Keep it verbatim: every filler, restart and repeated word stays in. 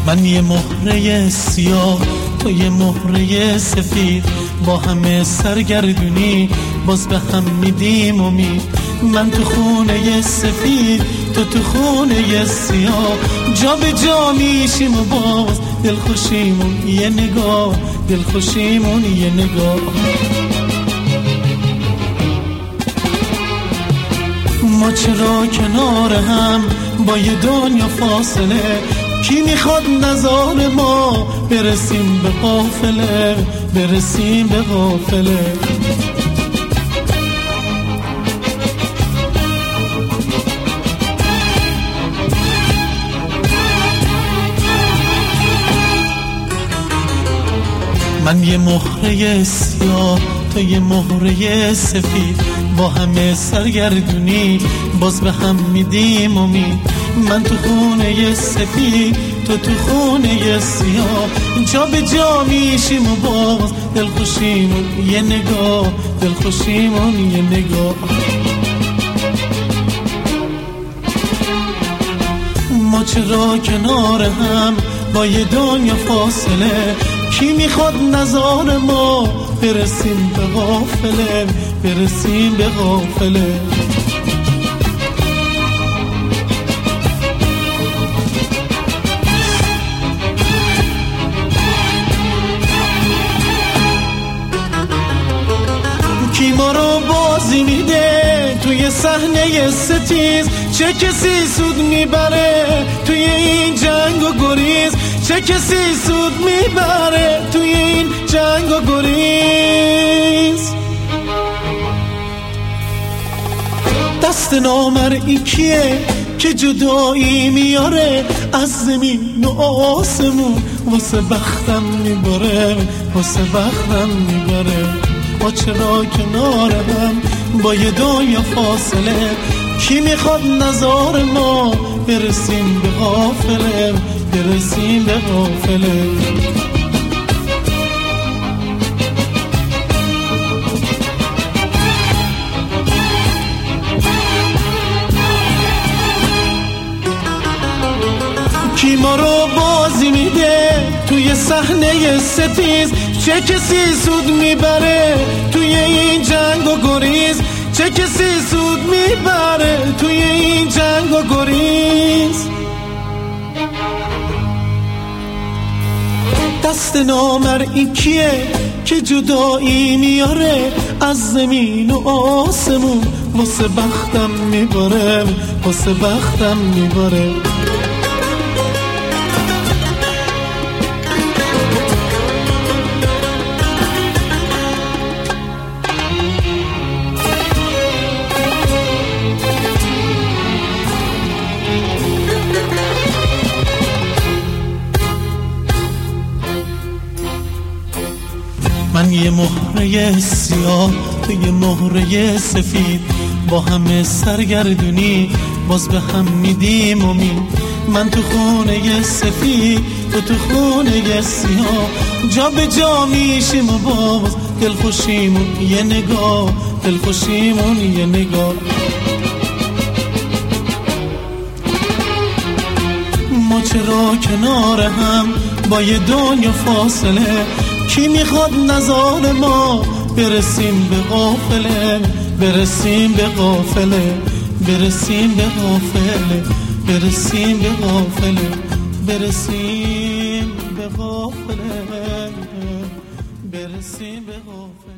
من یه مهره سیاه، تو یه مهره سفید، با همه سرگردونی باز به هم میدیم امید. من تو خونه سفید، تو تو خونه سیاه، جا به جا میشیم و باز دلخوشیمون یه نگاه، دلخوشیمون یه نگاه. ما چرا کنار هم با یه دنیا فاصله؟ کی میخواد نظار ما برسیم به قافله، برسیم به قافله. من یه مهره سیاه، تو یه مهره سفید، با همه سرگردونی باز به هم میدیم امید. من تو خونه سفید، تو تو خونه سیاه، جا به جا میشیم و باز دلخوشیمون یه نگاه، دلخوشیمون یه نگاه. ما چرا کنار هم با یه دنیا فاصله؟ کی میخواد نظار ما برسیم به قافله، برسیم به قافله. کی ما رو بازی میده توی صحنه ستیز؟ چه کسی سود میبره توی این جنگ و گریز؟ چه کسی سود میبره توی این جنگ و گریز؟ دست نامرئی کیه که جدایی میاره از زمین و آسمون؟ واسه بختم میباره، واسه بختم میباره. ما چرا کنار هم با یه دنیا فاصله؟ کی میخواد نظار ما برسیم به قافله، برسیم به قافله. کی ما رو بازی میده توی صحنه ستیز؟ چه کسی سود میبره توی این جنگ و گریز؟ چه کسی سود میبره توی این جنگ و گریز؟ دست نامرئی کیه که جدایی میاره از زمین و آسمون؟ واسه بختم میباره، واسه بختم میباره. من یه مهره سیاه، تو یه مهره سفید، با همه سرگردونی باز به هم میدیم امید. من تو خونه سفید، تو تو خونه سیاه، جا به جا میشیم و باز دلخوشیمون یه نگاه، دلخوشیمون یه نگاه. ما چرا کنار هم با یه دنیا فاصله؟ کی میخواد نظار ما برسیم به قافله، برسیم به قافله، برسیم به قافله، برسیم به قافله، برسیم به قافله، برسیم به قافله.